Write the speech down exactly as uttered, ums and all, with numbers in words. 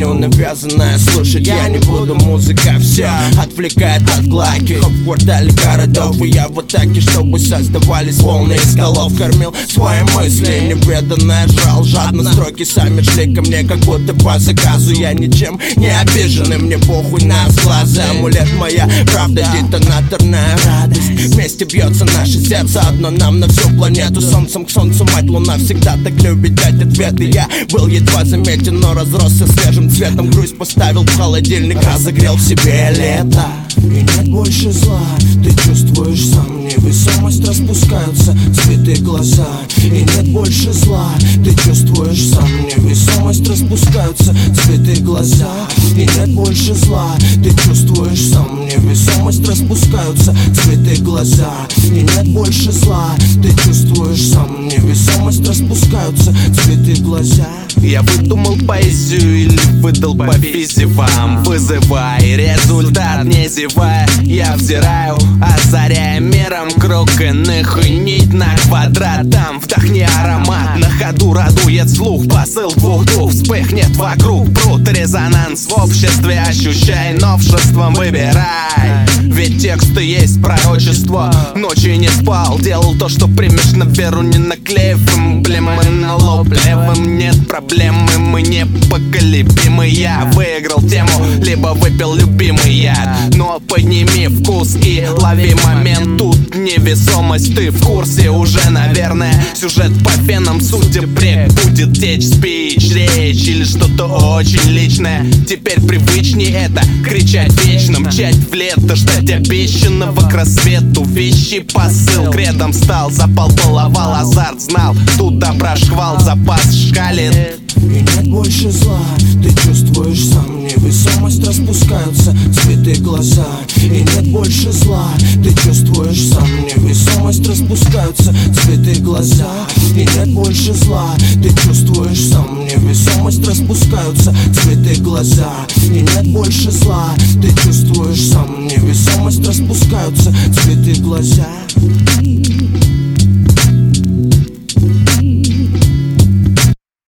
песню навязанная слушать я не буду. Музыка все отвлекает от лайки. В квартале городов и я в атаке, чтобы создавались волны из голов. Кормил свои мысли, неведанное жрал жадно. Строки сами шли ко мне, как будто по заказу. Я ничем не обижен, и мне похуй на сглазы. Амулет моя правда, детонаторная радость. Вместе бьется наше сердце, одно нам на всю планету. Солнцем к солнцу, мать луна всегда так любит дать ответы. Я был едва заметен, но разросся свежим цветом. Грусть поставил в холодильник, разогрел в себе лето. И нет больше зла, ты чувствуешь сам невесомость, распускаются цветы глаза. И нет больше зла, ты чувствуешь сам невесомость, распускаются цветы глаза. И нет больше зла, ты чувствуешь сам невесомость, распускаются цветы глаза. И нет больше зла, ты чувствуешь сам невесомость, распускаются цветы глаза. Я выдумал поэзию или выдал по физе вам? Вызывай результат, не зевая. Я взираю, озаряя миром круг иных и нить на квадрат. Там вдохни аромат, на ходу радует слух. Посыл двух дух вспыхнет вокруг. Брут резонанс в обществе, ощущай новшеством, выбирай. Ведь тексты есть пророчество. Ночью не спал, делал то, что примешь на веру, не наклеив эмблемы на лоб левым. Нет проблемы, мы непоколебимы. Я выиграл тему, либо выпил любимый яд. Но подними вкус и лови момент. Тут невесомость, ты в курсе уже, наверное. Сюжет по фенам, судя прек будет течь. Спич, речь или что-то очень личное. Теперь привычней это кричать вечно, мчать в лето, ждать обещанного к рассвету. Вещи посыл кредом стал, запал баловал, азарт знал. Тут добра шквал, запас шкалит. И нет больше зла, ты чувствуешь сам невесомость, распускаются цветы глаза. И нет больше зла, ты чувствуешь сам невесомость, распускаются цветы глаза. И нет больше зла, ты чувствуешь сам невесомость, распускаются цветы глаза. И нет больше зла, ты чувствуешь сам невесомость, распускаются цветы глаза.